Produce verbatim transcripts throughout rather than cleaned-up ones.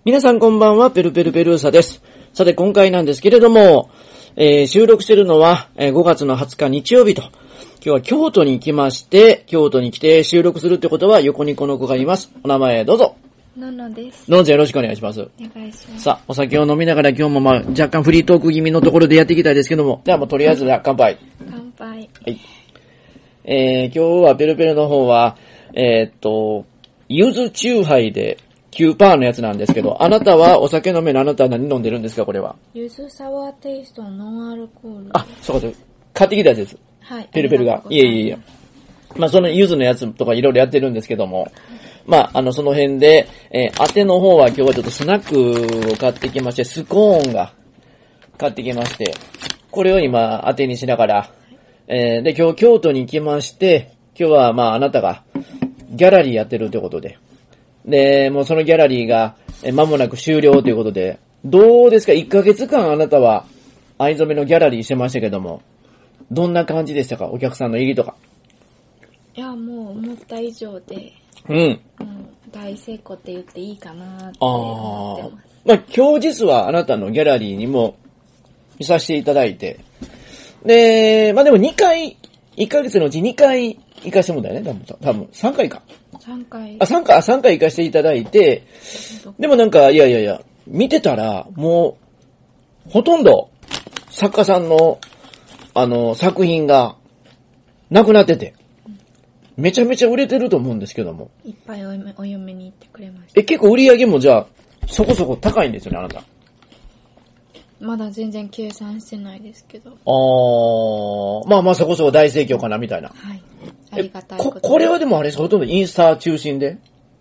皆さんこんばんは、ペルペルペルーサです。さて今回なんですけれども、えー、収録しているのはごがつのはつか日曜日と、今日は京都に行きまして、京都に来て収録するってことは横にこの子がいます。お名前どうぞ。 ののです。 どうぞよろしくお願いします。 お願いします。 さあ、お酒を飲みながら今日もまあ若干フリートーク気味のところでやっていきたいですけども、ではもうとりあえず乾杯。 乾杯。はい。 えー、今日はペルペルの方は、えー、っと、柚子チューハイで、きゅうパーセント のやつなんですけど、あなたはお酒飲めるあなたは何飲んでるんですかこれは。 柚子サワーテイストのノンアルコール。 あ、そうか、買ってきたやつです。 はい。 ペルペルが。いえいえいえ。まあその柚子のやつとかいろいろやってるんですけども、まああのその辺で、えー、当ての方は今日はちょっとスナックを買ってきまして、スコーンが買ってきまして、これを今当てにしながら、えー、で今日京都に行きまして、今日はまああなたがギャラリーやってるということで、で、もうそのギャラリーが間もなく終了ということで、どうですかいっかげつかんあなたは藍染めのギャラリーしてましたけども、どんな感じでしたかお客さんの入りとか。 いや、もう思った以上で、 うん。うん、 大成功って言っていいかなって思ってます。 あまあ今日実はあなたのギャラリーにも見させていただいて、で、まあでもにかい、いっかげつのうちにかい行かしてもらったよね、多分、多分さんかいか。 さんかい。 あ、さんかい、あ、さんかい行かしていただいて、でもなんか、いやいやいや、見てたら、もう、ほとんど、作家さんの、あの、作品が、なくなってて、めちゃめちゃ売れてると思うんですけども。 いっぱいお嫁、お嫁に行ってくれました。 え、結構売り上げもじゃあ、そこそこ高いんですよね、あなた。 まだ全然計算してないですけど。 あー、まあまあそこそこ大盛況かな、みたいな。 はい。ありがたいこ。これはでもあれ、ほとんどインスタ中心で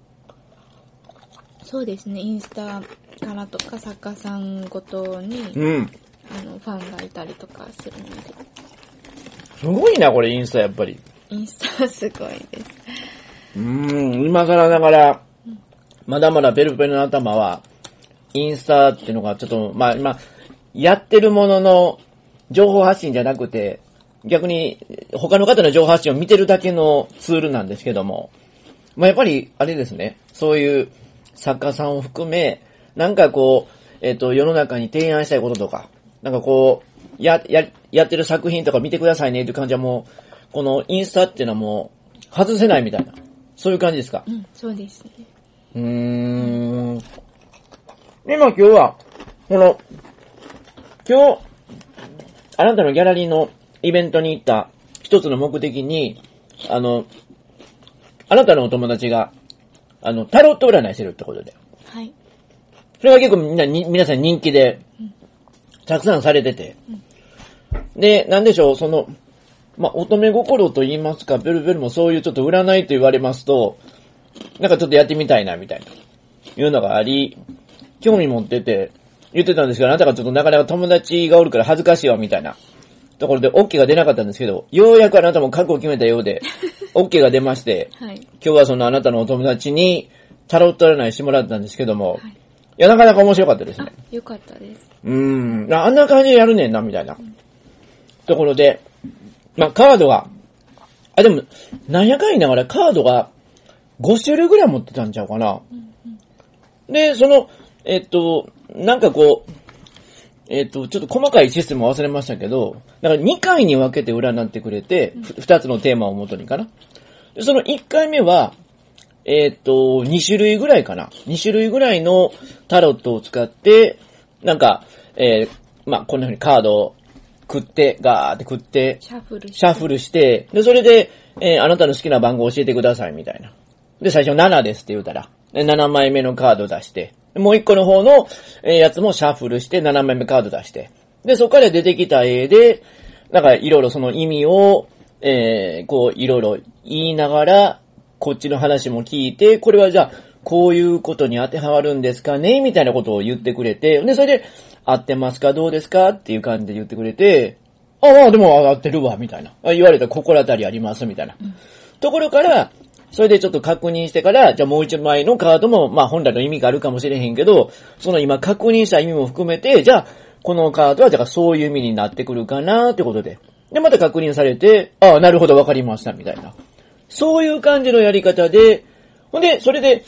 そうですね、インスタからとか作家さんごとに、 うん。 あの、ファンがいたりとかするので。 すごいな、これ、インスタやっぱり。 インスタはすごいです。 うーん、今更ながら、まだまだペルペルの頭は、インスタっていうのがちょっと、まあ、まあ、やってるものの情報発信じゃなくて、逆に他の方の情報発信を見てるだけのツールなんですけども、まあ、やっぱり、あれですね、そういう作家さんを含め、なんかこう、えっと、世の中に提案したいこととか、なんかこう、や、や、やってる作品とか見てくださいねっていう感じはもう、このインスタっていうのはもう、外せないみたいな、そういう感じですか？ うん、そうですね。 うーん。で、まあ今日は、この、今日、あなたのギャラリーのイベントに行った一つの目的に、あの、あなたのお友達が、あの、タロット占いしてるってことで。 はい。 それが結構みんなに、皆さん人気で、たくさんされてて。うん、で、なんでしょう、その、まあ、乙女心と言いますか、ベルベルもそういうちょっと占いと言われますと、なんかちょっとやってみたいな、みたいな、いうのがあり、興味持ってて、言ってたんですけど、あなたがちょっとなかなか友達がおるから恥ずかしいわ、みたいなところで OK が出なかったんですけど、ようやくあなたも覚悟を決めたようで、OK が出まして、はい、今日はそのあなたのお友達にタロット占いしてもらったんですけども、はい、いや、なかなか面白かったですね。 よかったです。 うーん、あんな感じでやるねんな、みたいな、うん、ところで、まあ、カードが、あ、でも、なんやかんやながらカードがごしゅるいぐらい持ってたんちゃうかな。うんうん、で、その、えっと、なんかこう、えっと、ちょっと細かいシステム忘れましたけど、だからにかいに分けて占ってくれて、うん、ふたつのテーマをもとにかな。で、そのいっかいめは、えっと、にしゅるいぐらいかな。にしゅるいぐらいのタロットを使って、なんか、えー、まあ、こんな風にカードを食って、ガーって食って、 シャッフルして、 シャッフルして、で、それで、えー、あなたの好きな番号を教えてください、みたいな。で、最初ななですって言うたら、ななまいめのカード出して、もういっこの方の、えー、やつもシャッフルして、ななまいめカード出して、で、そこから出てきた絵で、なんかいろいろその意味を、えー、こう、いろいろ言いながら、こっちの話も聞いて、これはじゃあ、こういうことに当てはまるんですかねみたいなことを言ってくれて、で、それで、合ってますかどうですかっていう感じで言ってくれて、ああ、でも合ってるわ、みたいな。言われたら心当たりあります、みたいな。うん、ところから、それでちょっと確認してから、じゃあもう一枚のカードも、まあ本来の意味があるかもしれへんけど、その今確認した意味も含めて、じゃあ、このカードは、じゃあそういう意味になってくるかな、ってことで。で、また確認されて、ああ、なるほど、わかりました、みたいな。そういう感じのやり方で、ほんで、それで、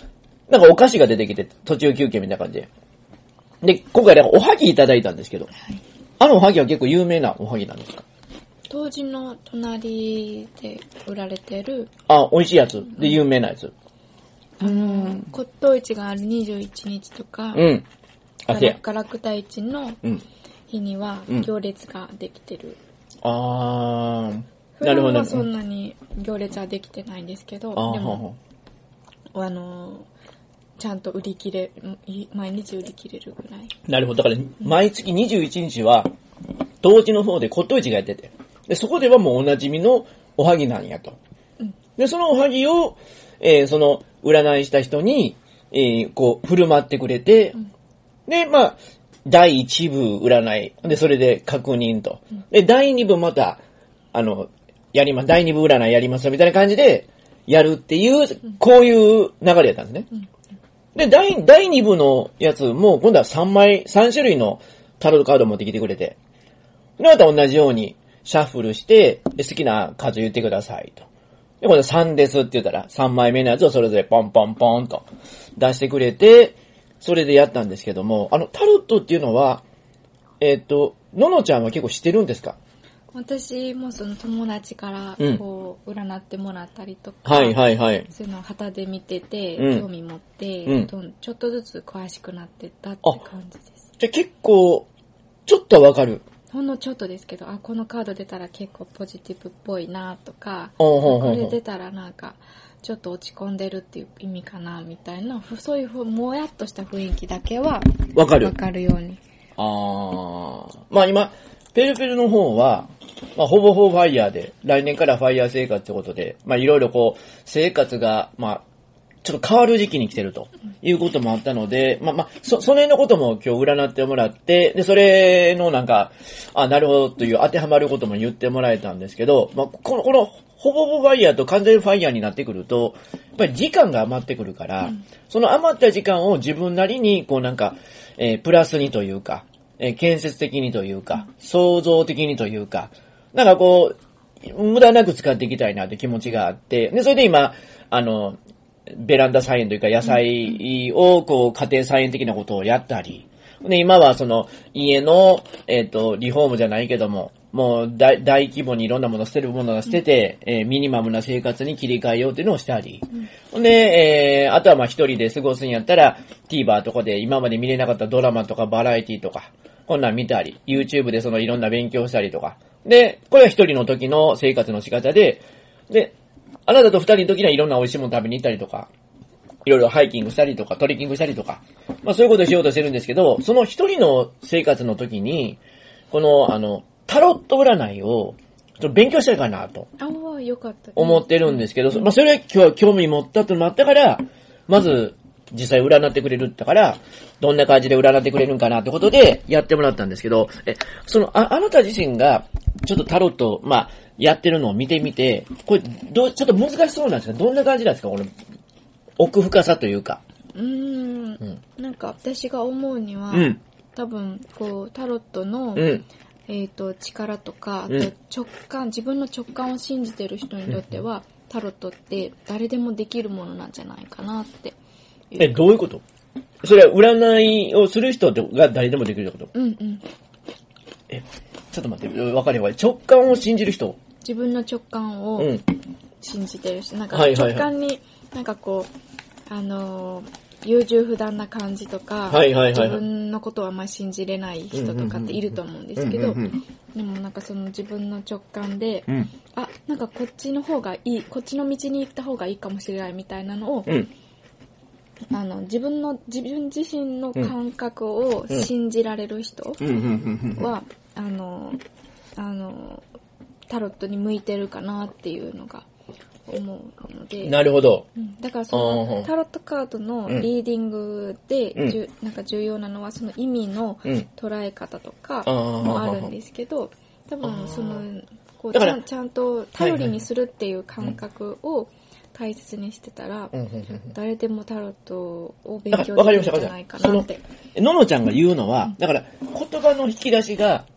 なんかお菓子が出てきて、途中休憩みたいな感じで。で、今回なんかおはぎいただいたんですけど、はい、あのおはぎは結構有名なおはぎなんですか？ 当時の隣で売られてる。 あ、美味しいやつで有名なやつ。 あの、骨董市があるにじゅういちにちとか、 うん。 あ、せや。ガラクタ市の日には行列ができてる。 うん、あー。なるほど。普段はそんなに行列はできてないんですけど、でも、あの、ちゃんと売り切れ、毎日売り切れるぐらい。 なるほど。だから、毎月にじゅういちにちは、当時の方で骨董市がやってて、で、そこではもうおなじみのおはぎなんやと。うん、で、そのおはぎを、えー、その、占いした人に、えー、こう、振る舞ってくれて、うん、で、まあ、だいいち部占い。で、それで確認と。うん、で、だいに部また、あの、やります。だいに部占いやりますよ、みたいな感じで、やるっていう、こういう流れやったんですね。うんで、第、第二部のやつも、今度はさんまい、さん種類のタロットカードを持ってきてくれて、で、また同じようにシャッフルして、で好きな数言ってくださいと。で、これさんですって言ったら、さんまいめのやつをそれぞれポンポンポンと出してくれて、それでやったんですけども、あの、タロットっていうのは、えっと、ののちゃんは結構知ってるんですか？ 私もその友達からこう占ってもらったりとか、 うん、はいはいはい。 そういうのを旗で見てて、 うん、 興味持って、うん、ちょっとずつ詳しくなってったって感じです。 じゃあ結構、ちょっとわかる。 ほんのちょっとですけど、あ、このカード出たら結構ポジティブっぽいなとか、 ほうほうほうほう、 これ出たらなんか、ちょっと落ち込んでるっていう意味かなみたいな、そういうもやっとした雰囲気だけは、 わかる。 わかるように。 あー。まあ今、ペルペルの方は、まあ、ほぼほぼファイヤーで、来年からファイヤー生活ってことで、まあ、いろいろこう、生活が、まあ、ちょっと変わる時期に来てるということもあったので、まあまあ、そ、その辺のことも今日占ってもらって、で、それのなんか、あ、なるほどという当てはまることも言ってもらえたんですけど、まあ、この、この、ほぼほぼファイヤーと完全ファイヤーになってくると、やっぱり時間が余ってくるから、うん、その余った時間を自分なりに、こうなんか、えー、プラスにというか、えー、建設的にというか、創造的にというか、なんかこう、無駄なく使っていきたいなって気持ちがあって、で、それで今、あの、ベランダ菜園というか野菜をこう家庭菜園的なことをやったり、で、今はその家の、えっと、リフォームじゃないけども、もう大、大規模にいろんなもの捨てるものを捨てて、うん、えー、ミニマムな生活に切り替えようっていうのをしたり、うん、で、えー、あとはまあ一人で過ごすんやったら、TVer とかで今まで見れなかったドラマとかバラエティとか、こんなん見たり、YouTube でそのいろんな勉強したりとか、で、これは一人の時の生活の仕方で、で、あなたと二人の時にはいろんな美味しいもの食べに行ったりとか、いろいろハイキングしたりとか、トレッキングしたりとか、まあそういうことをしようとしてるんですけど、その一人の生活の時に、この、あの、タロット占いを、ちょっと勉強したいかなと。 ああ、よかった。 思ってるんですけど、まあそれは今日興味持ったとなったから、まず、実際占ってくれるってから、どんな感じで占ってくれるんかなってことでやってもらったんですけど、え、その、あ、あなた自身が、ちょっとタロット、まあ、やってるのを見てみて、これ、どう、ちょっと難しそうなんですか？どんな感じなんですか？この、奥深さというか。 うーん、うん、なんか私が思うには、うん、多分、こう、タロットの、うん、えっと、力とか、あと直感、自分の直感を信じてる人にとっては、うん、タロットって誰でもできるものなんじゃないかなって。 え、どういうこと？それは占いをする人が誰でもできるってこと？ うんうん。 え、ちょっと待って、わかるわ。直感を信じる人？ 自分の直感を信じてる人。うん、なんか直感に、なんかこう、あのー、優柔不断な感じとか、 はいはいはいはい、 自分のことはあんまり信じれない人とかっていると思うんですけど、でもなんかその自分の直感で、うん、あ、なんかこっちの方がいい、こっちの道に行った方がいいかもしれないみたいなのを、うん、あの自分の自分自身の感覚を信じられる人は、あのあのタロットに向いてるかなっていうのが思うので。 なるほど。 うん、だからそのタロットカードのリーディングで、うん、じゅなんか重要なのはその意味の捉え方とかもあるんですけど、多分そのこうちゃんちゃんと頼りにするっていう感覚を大切にしてたら、うんうんうん、誰でもタロットを勉強できるんじゃないかなって。 ののちゃんが言うのは、だから言葉の引き出しが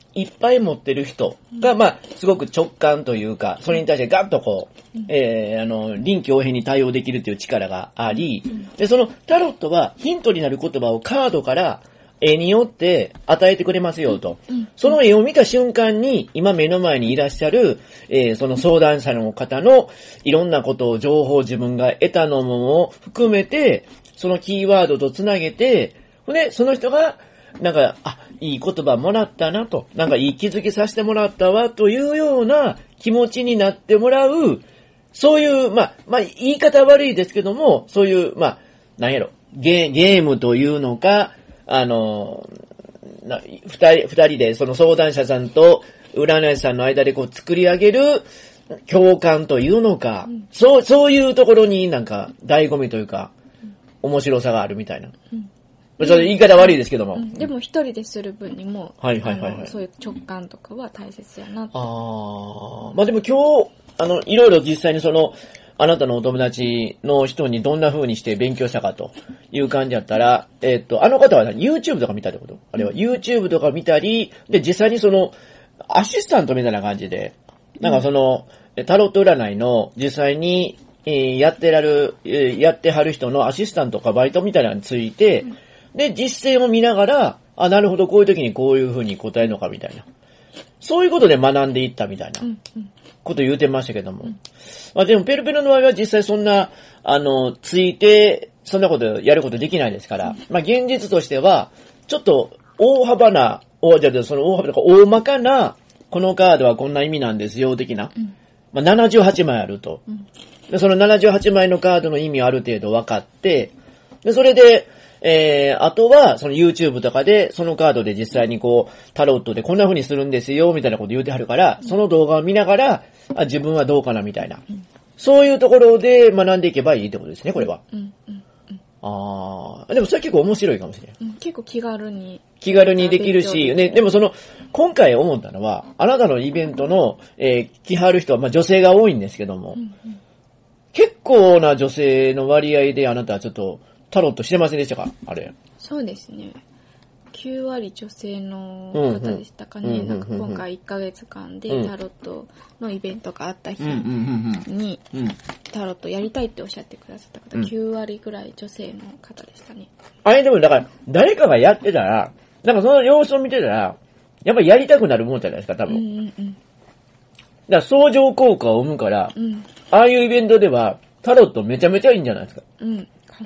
いっぱい持ってる人が、まあ、すごく直感というか、それに対してガッとこう、えー、あの、臨機応変に対応できるという力があり、で、そのタロットはヒントになる言葉をカードから絵によって与えてくれますよと。その絵を見た瞬間に、今目の前にいらっしゃる、えー、その相談者の方のいろんなことを、情報を自分が得たのも含めて、そのキーワードとつなげて、で、その人が、なんか、あ、いい言葉もらったなと、なんかいい気づきさせてもらったわというような気持ちになってもらう、そういう、まあ、まあ、言い方悪いですけども、そういう、まあ、なんやろ、ゲー、ゲームというのか、あの、な、二人、二人でその相談者さんと占い師さんの間でこう作り上げる共感というのか、うん、そう、そういうところになんか醍醐味というか、うん、面白さがあるみたいな。うんそれ言い方悪いですけども。うん、 でも一人でする分にも、はいはいはい、はい、そういう直感とかは大切やなと。 ああ、まあでも今日、あの、いろいろ実際にその、あなたのお友達の人にどんな風にして勉強したかという感じだったら、えっと、あの方は YouTube とか見たってことあれは YouTube とか見たり、で、実際にその、アシスタントみたいな感じで、なんかその、タロット占いの実際に、えー、やってらる、えー、やってはる人のアシスタントかバイトみたいなのについて、うんで、実践を見ながら、あ、なるほど、こういう時にこういう風に答えるのかみたいな。そういうことで学んでいったみたいなこと言うてましたけども。うんうん、まあでも、ペルペルの場合は実際そんな、あの、ついて、そんなことやることできないですから、うん、まあ現実としては、ちょっと大幅な、おじゃあその大幅な、大まかな、このカードはこんな意味なんですよ、的な。うん、まあななじゅうはちまいあると、うんで。そのななじゅうはちまいのカードの意味をある程度分かって、で、それで、えー、あとは、その YouTube とかで、そのカードで実際にこう、タロットでこんな風にするんですよ、みたいなこと言うてはるから、その動画を見ながら、あ、自分はどうかな、みたいな。うん、そういうところで学んでいけばいいってことですね、これは。うんうんうん、あー、でもそれ結構面白いかもしれない。 うん、結構気軽に。 気軽にできるし、ね、でもその、今回思ったのは、あなたのイベントの、えー、来はる人は、まあ女性が多いんですけども、うんうん、結構な女性の割合であなたはちょっと、タロットしてませんでしたかあれ。 そうですね。きゅうわり女性の方でしたかね。うんうん、なんか今回いっかげつかんでタロットのイベントがあった日にタロットやりたいっておっしゃってくださった方、うん、きゅうわりぐらい女性の方でしたね。 あれでもだから誰かがやってたら、なんかその様子を見てたら、やっぱりやりたくなるもんじゃないですか、多分。うんうんうん、だから相乗効果を生むから、うん、ああいうイベントではタロットめちゃめちゃいいんじゃないですか。うん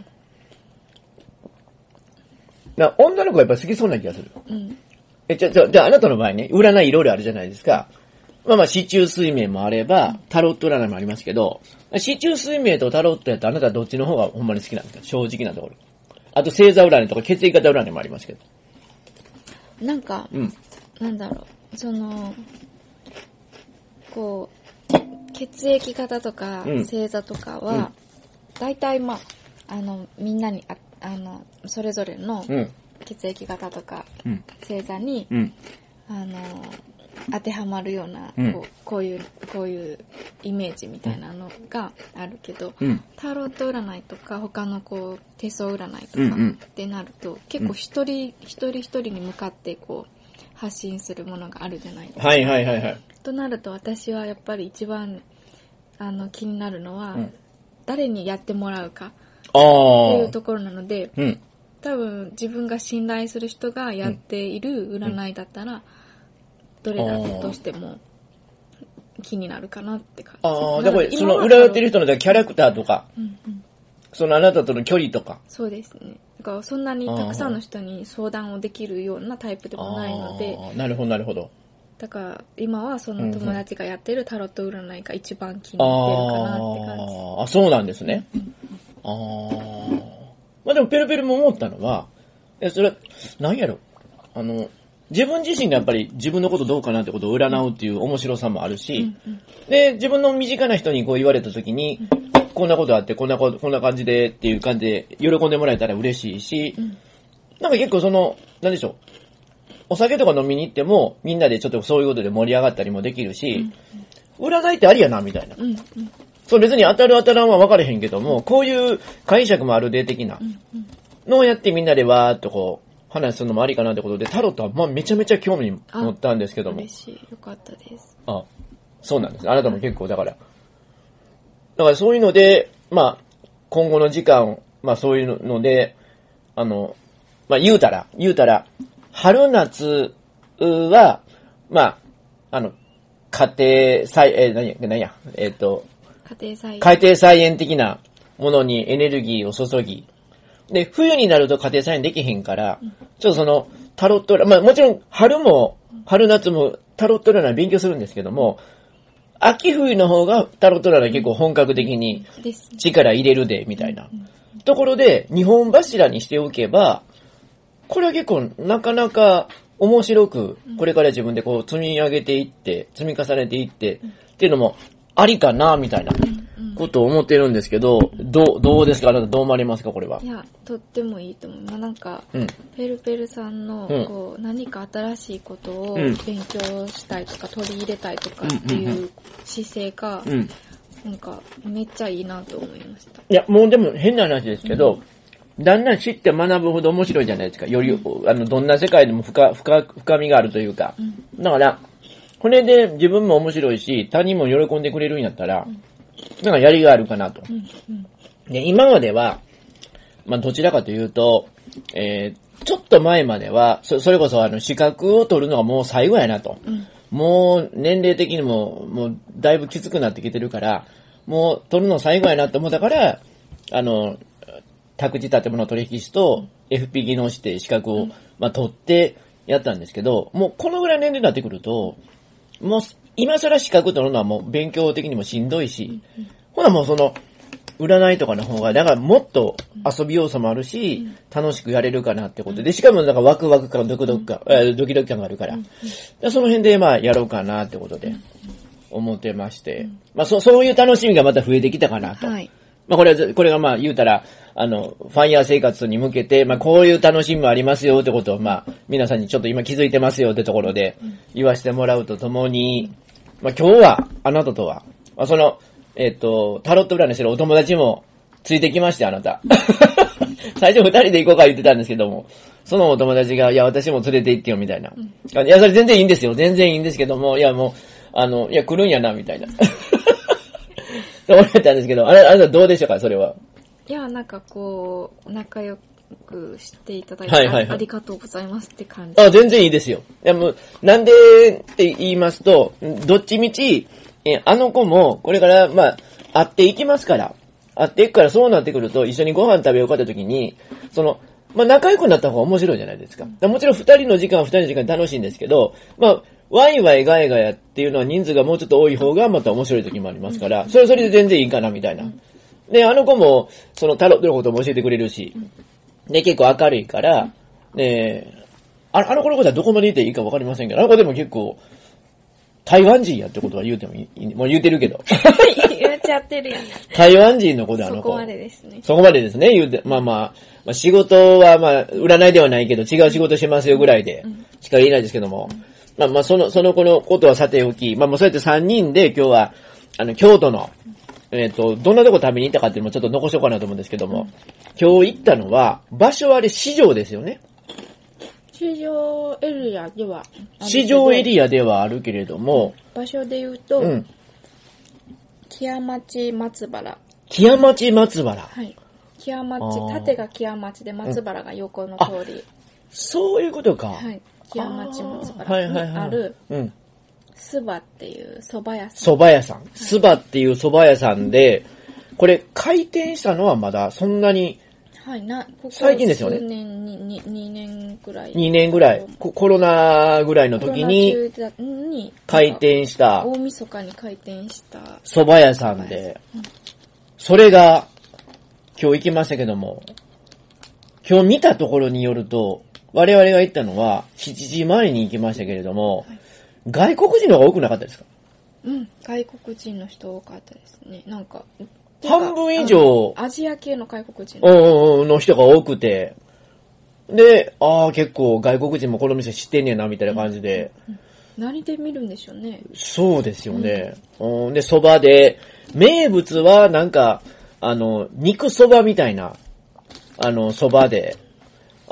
な女の子がやっぱ好きそうな気がする。うん。え、じゃ、じゃ、じゃああなたの場合ね、占いいろいろあるじゃないですか。まあまあ、四柱推命もあれば、タロット占いもありますけど、四柱推命とタロットやったらあなたはどっちの方がほんまに好きなんですか正直なところ。あと、星座占いとか血液型占いもありますけど。 なんか、うん、なんだろう、その、こう、血液型とか、星座とかは、大体まあ、あの、みんなにあ、あの、それぞれの血液型とか、星座に、うん、あの、当てはまるような、うん、こう、こういう、こういうイメージみたいなのがあるけど、うん、タロット占いとか、他のこう、手相占いとかってなると、うんうん、結構一人、一人一人に向かってこう、発信するものがあるじゃないですか。 はいはいはいはい。 となると私はやっぱり一番、あの、気になるのは、うん、誰にやってもらうか。っていうところなので、うん、多分自分が信頼する人がやっている占いだったら、うん、どれだとしても気になるかなって感じ。 ああ、だからその占ってる人のキャラクターとか、うんうん、そのあなたとの距離とか。 そうですね。だからそんなにたくさんの人に相談をできるようなタイプでもないので。 あなるほどなるほど。 だから今はその友達がやってるタロット占いが一番気に入ってるかなって感じ。 ああ、そうなんですね。うんうんああ。まあでもペルペルも思ったのは、え、それ、何やろあの、自分自身がやっぱり自分のことどうかなってことを占うっていう面白さもあるし、うんうん、で、自分の身近な人にこう言われた時に、うん、こんなことあって、こんなこと、こんな感じでっていう感じで喜んでもらえたら嬉しいし、うん、なんか結構その、なんでしょう、お酒とか飲みに行っても、みんなでちょっとそういうことで盛り上がったりもできるし、うんうん、占いってありやな、みたいな。うんうんそう別に当たる当たらんは分かれへんけども、こういう解釈もあるで的なのをやってみんなでわーっとこう話するのもありかなってことで、タロットはまあめちゃめちゃ興味持ったんですけども。 嬉しい。よかったです。 あ、そうなんです。あなたも結構だから。だからそういうので、まあ、今後の時間、まあそういうので、あの、まあ言うたら、言うたら、春夏は、まあ、あの、家庭菜、えー、何や、何や、えっ、ー、と、 家庭菜園。 家庭菜園的なものにエネルギーを注ぎ、で、冬になると家庭菜園できへんから、うん、ちょっとその、タロット、まあもちろん春も、春夏もタロット占い勉強するんですけども、秋冬の方がタロット占い結構本格的に力入れるで、みたいな。ところで、日本柱にしておけば、これは結構なかなか面白く、これから自分でこう積み上げていって、積み重ねていって、っていうのもありかな、みたいなことを思ってるんですけど、どう、どうですか？あなたどう思われますか、これは。 いや、とってもいいと思う。まあ、なんか、うん、ペルペルさんの、こう、何か新しいことを勉強したいとか、取り入れたいとかっていう姿勢が、うん、なんか、めっちゃいいなと思いました。 いや、もうでも変な話ですけど、うん、だんだん知って学ぶほど面白いじゃないですか。より、うん、あの、どんな世界でも深、深、深みがあるというか。うん、だから、これで自分も面白いし、他人も喜んでくれるんやったら、うん、なんかやりがあるかなと。うんうん、で、今までは、まあ、どちらかというと、えー、ちょっと前までは、そ, それこそあの、資格を取るのがもう最後やなと。うん、もう、年齢的にも、もう、だいぶきつくなってきてるから、もう、取るの最後やなって思ったから、あの、宅地建物取引士と エフピー 技能士って資格を、まあ、取ってやったんですけど、もうこのぐらいの年齢になってくると、もう今更資格取るのはもう勉強的にもしんどいし、ほなもうその、占いとかの方が、だからもっと遊び要素もあるし、楽しくやれるかなってことで、しかもなんかワクワク感、ドキドキ感、えー、ドキドキ感があるから、その辺でまあやろうかなってことで思ってまして、まあそそういう楽しみがまた増えてきたかなと。はい、まあこれは、これがまあ言うたら、あの、ファイヤー生活に向けて、まあこういう楽しみもありますよってことを、まあ皆さんにちょっと今気づいてますよってところで言わせてもらうとともに、まあ今日は、あなたとは、まあその、えっと、タロット占いしてるお友達もついてきまして、あなた。最初二人で行こうか言ってたんですけども、そのお友達が、いや私も連れて行ってよみたいな。うん、いやそれ全然いいんですよ。全然いいんですけども、いやもう、あの、いや来るんやな、みたいな。そう思ったんですけど、あれ、あなたどうでしたか、それは。 いや、なんかこう、仲良くしていただいて、はいはいはい、ありがとうございますって感じ。 あ、全然いいですよ。いやもう、なんでって言いますと、どっちみち、え、あの子も、これから、まあ、会っていきますから。会っていくから、そうなってくると、一緒にご飯食べようかって時に、その、まあ、仲良くなった方が面白いじゃないですか。もちろん二人の時間は二人の時間楽しいんですけど、まあ、ワイワイガヤガヤっていうのは人数がもうちょっと多い方がまた面白い時もありますから、それはそれで全然いいかな、みたいな。で、あの子も、そのタロットのことも教えてくれるし、で、結構明るいから、で、あの子のことはどこまで言っていいかわかりませんけど、あの子でも結構、台湾人やってことは言うてもいい、もう言うてるけど。 言っちゃってるやん。 台湾人の子であの子。 そこまでですね。 そこまでですね、言うて、まあまあ、まあ、仕事はまあ、占いではないけど、違う仕事しますよぐらいで、しか言えないですけども、うん、まあまあ、その、その子のことはさておき、まあもうそうやってさんにんで今日は、あの、京都の、えっと、どんなとこ食べに行ったかっていうのもちょっと残しとこうかなと思うんですけども、うん、今日行ったのは、場所はあれ市場ですよね。 市場エリアでは市場エリアではあるけれども、 場所で言うと、うん、木屋町松原。 木屋町松原。 はい。木屋町、縦が木屋町で松原が横の通り。うん、 そういうことか。 はい。木屋町松原にある、スバっていう蕎麦屋さん。 蕎麦屋さん。スバっていう蕎麦屋さんで、これ開店したのはまだそんなに、 はい、な、ここ最近ですよね。 数年に、に、にねんぐらい。 にねんぐらい。コロナぐらいの時に、開店した。 大晦日に開店した。 蕎麦屋さんで、うん、それが、今日行きましたけども、今日見たところによると、我々が行ったのはしちじまえに行きましたけれども、はい、外国人の方が多くなかったですか？ うん、外国人の人多かったですね。なんか、 半分以上、 アジア系の外国人の、の人が多くて、で、ああ、結構外国人もこの店知ってんねんな、みたいな感じで。 うんうん、何で見るんでしょうね。 そうですよね。うん、で、蕎麦で、名物はなんか、あの、肉蕎麦みたいな、あの、蕎麦で、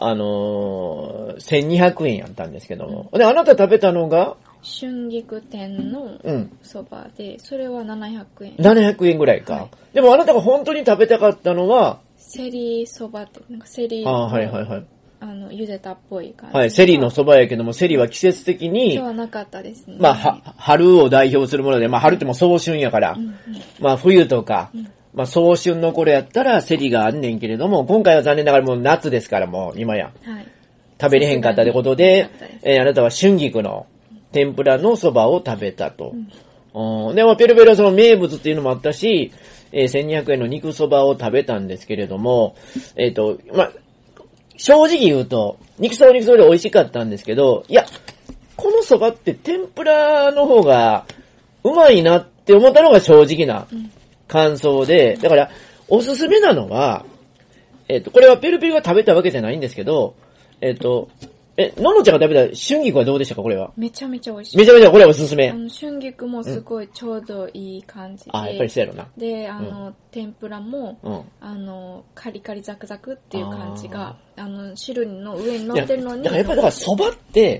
あのー、せんにひゃくえんやったんですけども。で、あなた食べたのが春菊店のそばで、うん、それはななひゃくえん。 ななひゃくえんぐらいか。はい、でもあなたが本当に食べたかったのは、 セリそばって、なんかセリ。 ああ、はいはいはい。 あの、茹でたっぽい感じ。 はい、セリのそばやけども、セリは季節的に、 今日はなかったですね。 まあ、は、春を代表するもので、まあ、春っても早春やから、うんうん、まあ、冬とか、うん、まあ、早春の頃やったら、セリがあんねんけれども、今回は残念ながらもう夏ですから、もう、今や。はい。食べれへんかったってことで、えー、あなたは春菊の天ぷらのそばを食べたと。うんうん、でも、ペルペルはその名物っていうのもあったし、えー、せんにひゃくえんの肉そばを食べたんですけれども、えっと、まあ、正直言うと、肉そば肉そばで美味しかったんですけど、いや、このそばって天ぷらの方がうまいなって思ったのが正直な感想で、だからおすすめなのは、えっと、これはペルペルが食べたわけじゃないんですけど、えっと、え、ののちゃんが食べた春菊はどうでしたかこれは。 めちゃめちゃ美味しい。 めちゃめちゃこれはおすすめ。 あの、春菊もすごいちょうどいい感じで。 うん、あ、やっぱりそうやろな。 で、あの、うん、天ぷらも、うん、あの、カリカリザクザクっていう感じが、あの、汁の上に乗ってるのに。 だからやっぱりだから蕎麦って、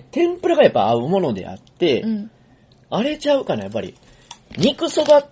天ぷらがやっぱ合うものであって、うん、あれちゃうかな、やっぱり。肉蕎麦って、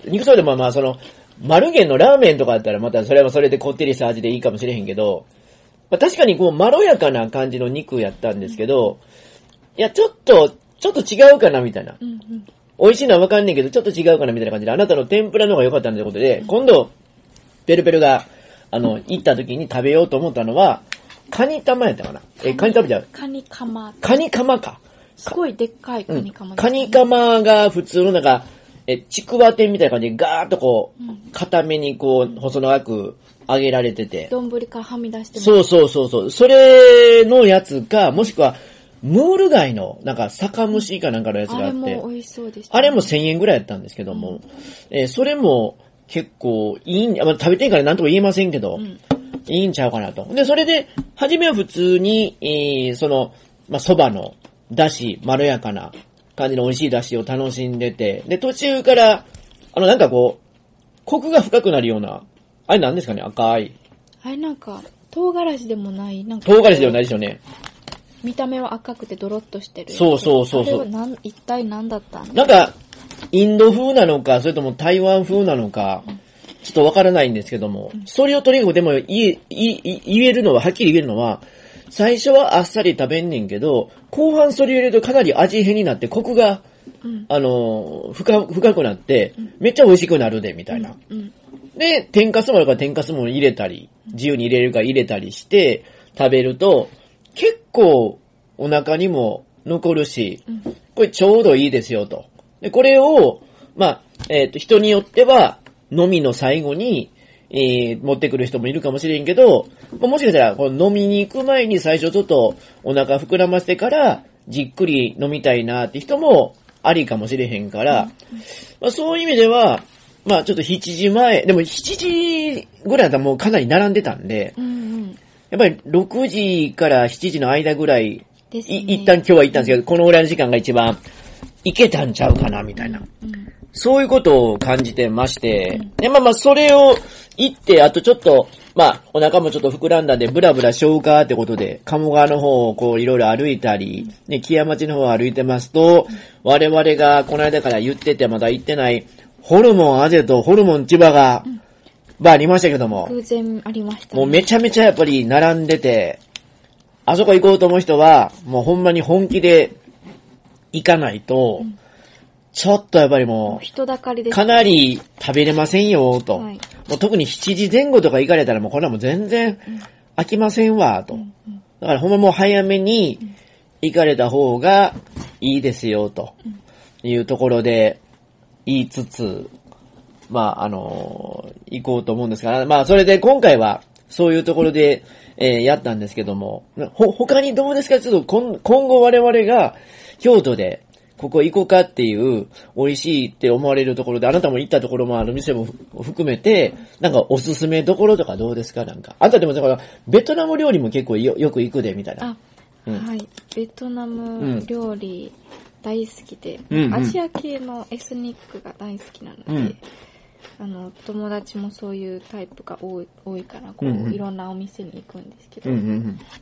肉蕎麦でもまあその、丸源のラーメンとかだったらまたそれはそれでこってりした味でいいかもしれへんけど、まあ、確かにこう、まろやかな感じの肉やったんですけど、いや、ちょっと、ちょっと違うかな、みたいな。うんうん、美味しいのはわかんねえけど、ちょっと違うかな、みたいな感じで、あなたの天ぷらの方が良かったんということで、今度、ペルペルが、あの、行った時に食べようと思ったのは、カニ玉やったかな。え、カニ食べちゃう？ カニカマ。 カニカマか。 すごいでっかいカニカマ、ね、うん。 カニカマが普通のなんか、え、ちくわ天みたいな感じでガーッとこう、うん、固めにこう、細長く揚げられてて。 丼からはみ出してます。 そうそうそうそう。それのやつか、もしくは、ムール貝の、なんか、酒蒸しかなんかのやつがあって。あれも美味しそうでした、 ね。あれもせんえんぐらいやったんですけども、うん、えー、それも結構いいん、まあ、食べてんからなんとも言えませんけど、うん、いいんちゃうかなと。で、それで、初めは普通に、えー、その、まあ、蕎麦の、だし、まろやかな感じの美味しいだしを楽しんでて、で、途中から、あの、なんかこう、コクが深くなるような、あれなんですかね、赤い。 あれなんか、唐辛子でもない、なんか。 唐辛子でもないですよね。 見た目は赤くてドロッとしてる。 そうそうそうそう。 あれはなん、一体何だったんなんか、インド風なのか、それとも台湾風なのか、うん、ちょっとわからないんですけども、うん、それをとにかくでも言え、言えるのは、はっきり言えるのは、最初はあっさり食べんねんけど、後半それ入れるとかなり味変になって、コクが、うん、あの、深、深くなって、うん、めっちゃ美味しくなるで、みたいな。うんうん、で、天かすもあるから天かすも入れたり、自由に入れるか入れたりして、食べると、結構お腹にも残るし、うん、これちょうどいいですよと。で、これを、まあ、えっと、人によっては、飲みの最後に、えー、持ってくる人もいるかもしれんけど、まあ、もしかしたら、この飲みに行く前に最初ちょっとお腹膨らませてから、じっくり飲みたいなって人もありかもしれへんから、うん、まあ、そういう意味では、まあちょっとしちじまえ、でもしちじぐらいだったらもうかなり並んでたんで、うんうん、やっぱりろくじからしちじの間ぐらい、ね、い一旦今日は行ったんですけど、うん、このぐらいの時間が一番行けたんちゃうかなみたいな、うんうん、そういうことを感じてまして、うん、でまあまあそれを行って、あとちょっと、まあお腹もちょっと膨らんだんでブラブラしようかってことで、鴨川の方をこういろいろ歩いたり、ね、木屋町の方を歩いてますと、うん、我々がこの間から言っててまだ行ってない、ホルモンアジェとホルモン千葉が、うん、まあありましたけども。 偶然ありました、 ね。もうめちゃめちゃやっぱり並んでて、あそこ行こうと思う人は、もうほんまに本気で行かないと、うん、ちょっとやっぱりもう、 人だかりです、 かなり食べれませんよ、と、はい。もう特にしちじぜん後とか行かれたらもうこれはもう全然飽きませんわ、と、うんうん。だからほんまもう早めに行かれた方がいいですよ、というところで、言いつつ、まあ、あのー、行こうと思うんですが、まあ、それで今回は、そういうところで、えー、やったんですけども、ほ、他にどうですか？ちょっと今、今後我々が、京都で、ここ行こうかっていう、美味しいって思われるところで、あなたも行ったところもある店も含めて、なんかおすすめどころとかどうですか？なんか。あんたでもだから、ベトナム料理も結構 よ, よく行くで、みたいな。 あ、うん、はい。ベトナム料理、うん大好きで、 うんうん、 アジア系のエスニックが大好きなので、うん、あの友達もそういうタイプが多い、多いからこう、うんうん、いろんなお店に行くんですけど、 うんうんうん、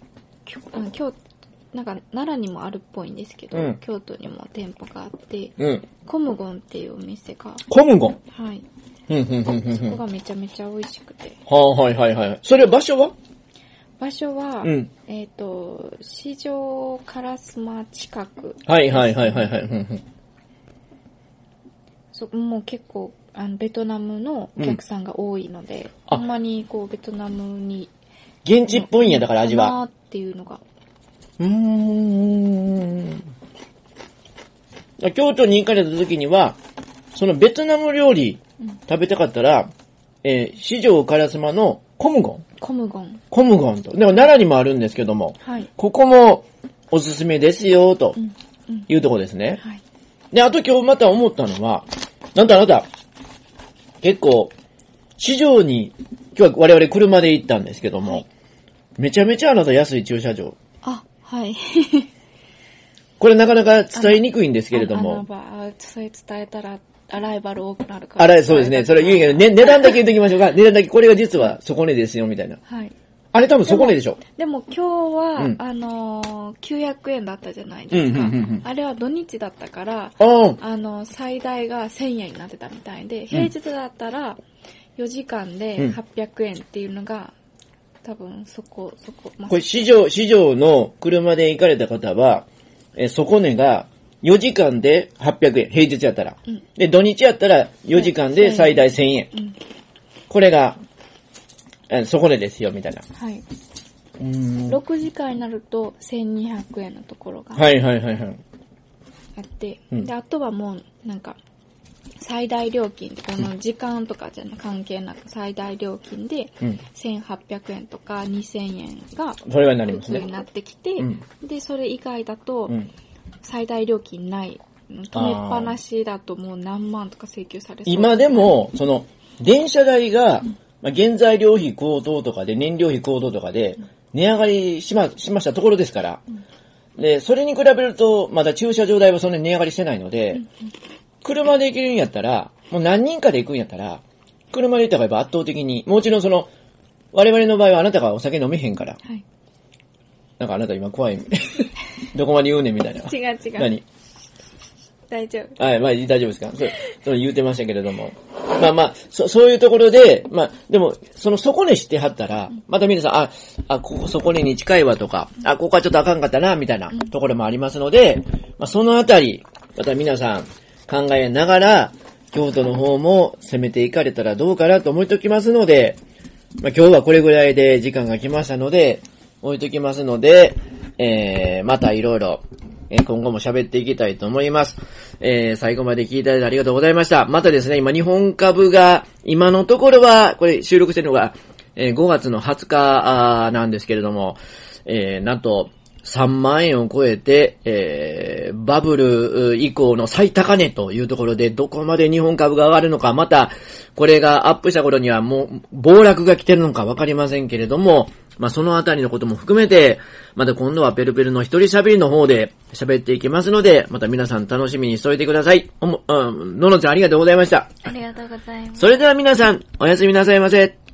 京都、なんか奈良にもあるっぽいんですけど、うん、京都にも店舗があって、 うん、 コムゴンっていうお店が。 コムゴンはい。 うんうんうんうん、 そこがめちゃめちゃ美味しくて。 はあ、はいはいはい。それ場所は場所は、うん、えっ、ー、と、四条烏丸近く。 はいはいはいはいはい。 そもう結構あのベトナムのお客さんが多いので、うん、ほんまにこうベトナムに現地っぽいんやだから味は。 かなっていうのが。 うーん。京都に行かれた時には、そのベトナム料理食べたかったら、うん、えー、四条烏丸のコムゴン。 コムゴン。 コムゴンと。でも奈良にもあるんですけども、 はい、 ここもおすすめですよ、というところですね。 うんうん、はい。 で、あと今日また思ったのは、なんとあなた、結構、市場に、今日は我々車で行ったんですけども、はい、めちゃめちゃあなた安い駐車場。 あ、はい。 これなかなか伝えにくいんですけれども。 あああそれ伝えたら、アライバル多くなるから。 あら、そうですね。それ言うけど、ね、値段だけ言っておきましょうか。値段だけ、これが実は底値ですよ、みたいな。 はい。 あれ多分底値でしょ。 でも、でも今日は、うん、あのー、きゅうひゃくえんだったじゃないですか。うんうんうんうん、あれは土日だったから、あの、最大がせんえんになってたみたいで、平日だったらよじかんではっぴゃくえんっていうのが、多分そこ、そこ。 まあ、これ市場、市場の車で行かれた方は、え、底値がよじかんではっぴゃくえん。平日やったら。うん、で、土日やったらよじかんで最大せんえん。うん、これが、底値ですよ、みたいな。 はい。うーんろくじかんになるとせんにひゃくえんのところが。 はいはいはいはい。 あって、うん、で、あとはもう、なんか、最大料金、この時間とかじゃ関係なく最大料金で、せんはっぴゃくえんとかにせんえんが、 それはなりますね。 になってきて、うん、で、それ以外だと、最大料金ない。止めっぱなしだともう何万とか請求されそう。 今でも、その、電車代が、うんまあ、原材料費高騰とかで、燃料費高騰とかで、値上がりしま、しましたところですから。うん、で、それに比べると、まだ駐車場代はそんなに値上がりしてないので、うん、車で行けるんやったら、もう何人かで行くんやったら、車で行った方がやっぱ圧倒的に、もちろんその、我々の場合はあなたがお酒飲めへんから。はい、なんかあなた今怖い。どこまで言うねんみたいな。 違う違う。 何大丈夫。 はい、まあ大丈夫ですか。それ、それ言うてましたけれども。まあまあ、そ、そういうところで、まあ、でも、その底値知ってはったら、また皆さん、あ、あ、ここ底値に近いわとか、あ、ここはちょっとあかんかったな、みたいなところもありますので、まあそのあたり、また皆さん考えながら、京都の方も攻めていかれたらどうかなと思いときますので、まあ今日はこれぐらいで時間が来ましたので、置いときますので、えー、またいろいろ、今後も喋っていきたいと思います。えー、最後まで聞いていただいてありがとうございました。またですね、今日本株が、今のところは、これ収録してるのが、えー、ごがつのはつかなんですけれども、えー、なんと、さんまんえんを超えて、えー、バブル以降の最高値というところで、どこまで日本株が上がるのか、また、これがアップした頃にはもう、暴落が来てるのかわかりませんけれども、まあ、そのあたりのことも含めて、また今度はペルペルの一人喋りの方で喋っていきますので、また皆さん楽しみにしておいてください。おも、うん、ののちゃんありがとうございました。 ありがとうございます。 それでは皆さん、おやすみなさいませ。